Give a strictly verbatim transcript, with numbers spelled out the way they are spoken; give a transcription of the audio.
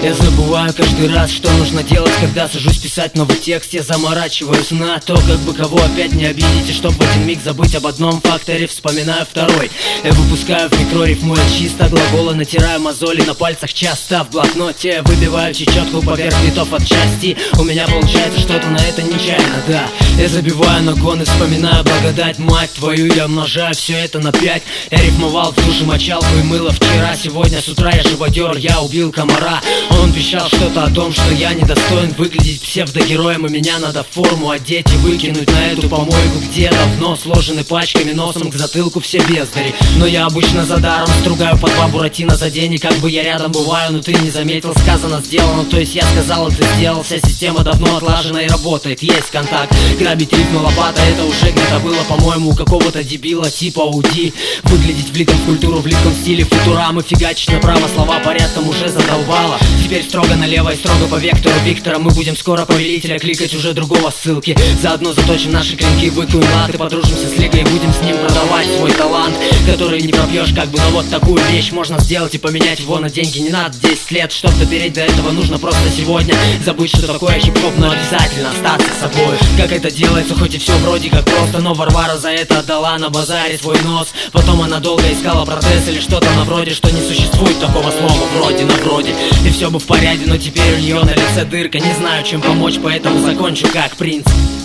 Я забываю каждый раз, что нужно делать, когда сажусь писать новый текст. Я заморачиваюсь на то, как бы кого опять не обидеть, и чтоб в один миг забыть об одном факторе, вспоминаю второй. Я выпускаю в микро, рифмуя чисто глаголы, натираю мозоли на пальцах часто. В блокноте выбиваю чечетку поверх битов от части. У меня получается что-то на это нечаянно, да. Я забиваю нагон и вспоминаю благодать, мать твою, я умножаю все это на пять. Я рифмовал в душе мочалку и мыло вчера. Сегодня с утра я живодер, я убил комара. Он вещал что-то о том, что я недостоин выглядеть псевдогероем, и меня надо в форму одеть и выкинуть на эту помойку, где давно сложены пачками носом к затылку все бездари. Но я обычно за даром стругаю по два буратино за день, и как бы я рядом бываю, но ты не заметил, сказано, сделано. То есть я сказал, и ты сделал, вся система давно отлажена и работает, есть контакт. Грабить рифмы лопата, это уже где-то было, по-моему, у какого-то дебила типа Ауди. Выглядеть влитым в культуру, в липком стиле футурамы, фигачить направо слова порядком уже задолбало. Теперь строго налево и строго по вектору Виктора. Мы будем скоро повелителя кликать уже другого ссылки. Заодно заточим наши клинки, выкуем латы, подружимся с Лигой и будем с ним продавать свой талант, который не пропьешь как бы, но вот такую вещь можно сделать и поменять его на деньги. Не надо десять лет, чтоб допереть до этого, нужно просто сегодня забыть, что такое хип-хоп, но обязательно остаться собой. Как это делается, хоть и все вроде как просто, но Варвара за это отдала на базаре свой нос. Потом она долго искала протез или что-то на вроде, что не существует такого слова вроде на вроде. И все бы в порядке, но теперь у нее на лице дырка. Не знаю, чем помочь, поэтому закончу как принцип.